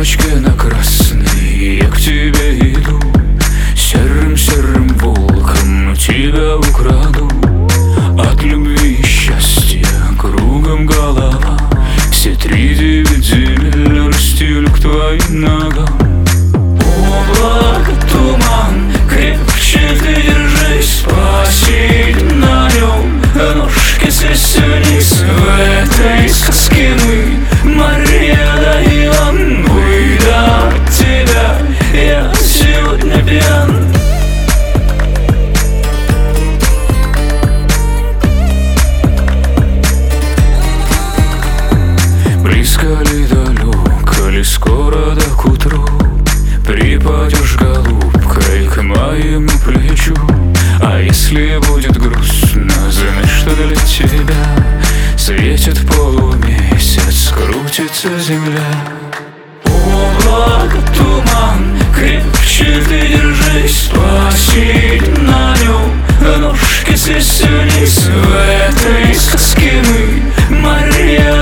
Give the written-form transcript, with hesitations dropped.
тапочке на красный я к тебе иду. Серым-серым волком тебя украду. От любви и счастья кругом голова. Все 3-9 земель расстелю к твоим ногам. Облако, туман, крепче ты держись. Посидим на нем, ножки свесь вниз. В этой сказке мы, Мария да Иван. Выйду от тебя, я сегодня пьян. Близко ли, далеко ли, скоро да к утру припадешь голубкой к моему плечу. А если будет грустно, знай, что для тебя светит полумесяц, крутится земля. Облако, туман, крепче ты держись. Посидим на нем, ножки свесь вниз. В этой сказке мы, Мария